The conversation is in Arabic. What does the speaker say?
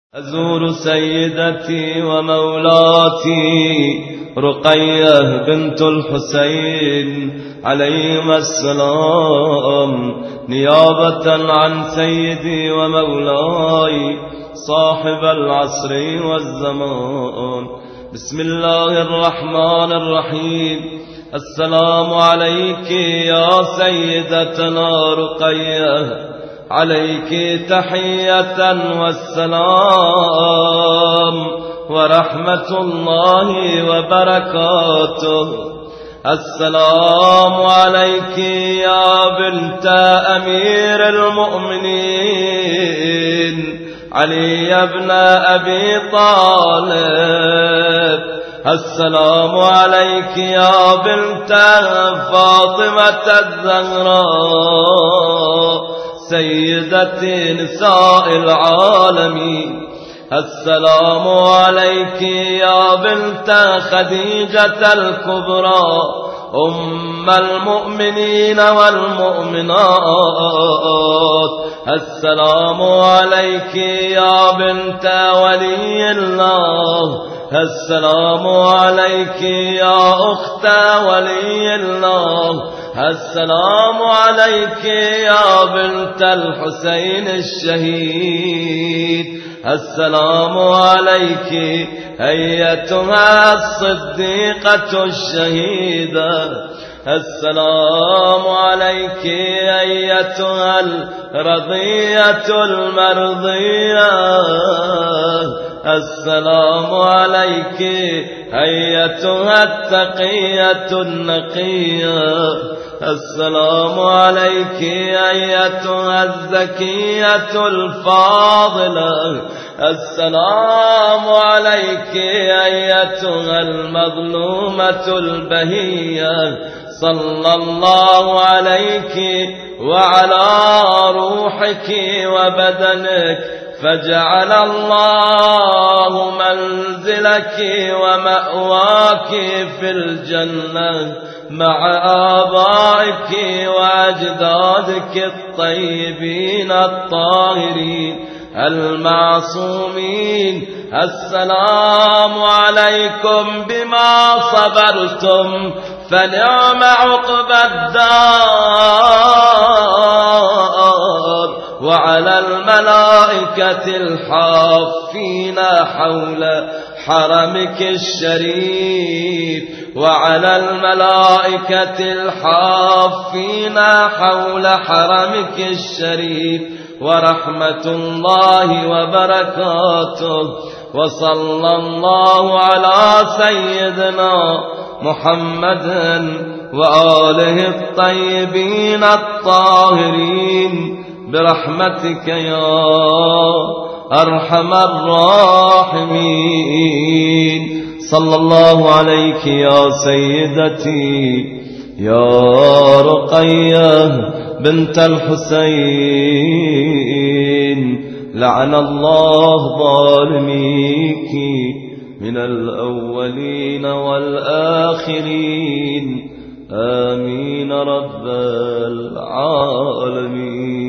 أزور سيدتي ومولاتي رقية بنت الحسين عليهما السلام نيابة عن سيدي ومولاي صاحب العصر والزمان. بسم الله الرحمن الرحيم. السلام عليك يا سيدتنا رقية، عليك تحية والسلام ورحمة الله وبركاته. السلام عليك يا بنت أمير المؤمنين علي بن أبي طالب. السلام عليك يا بنت فاطمة الزهراء سيدة نساء العالمين. السلام عليك يا بنت خديجة الكبرى أم المؤمنين والمؤمنات. السلام عليك يا بنت ولي الله. السلام عليك يا أخت ولي الله. السلام عليك يا بنت الحسين الشهيد. السلام عليك أيتها الصديقة الشهيدة. السلام عليك أيتها الرضية المرضية. السلام عليك أيتها التقية النقية. السلام عليك أيتها الزكية الفاضلة. السلام عليك أيتها المظلومة البهية. صلى الله عليك وعلى روحك وبدنك، فجعل الله منزلك ومأواك في الجنة مع آبائك وأجدادك الطيبين الطاهرين المعصومين. السلام عليكم بما صبرتم فنعم عقبى الدار، وعلى الملائكة الحافين حول حرمك الشريف، وعلى الملائكة الحافين حول حرمك الشريف ورحمة الله وبركاته. وصلى الله على سيدنا محمد وآله الطيبين الطاهرين برحمتك يا أرحم الراحمين. صلى الله عليك يا سيدتي يا رقية بنت الحسين. لعن الله ظالميك من الأولين والآخرين. آمين رب العالمين.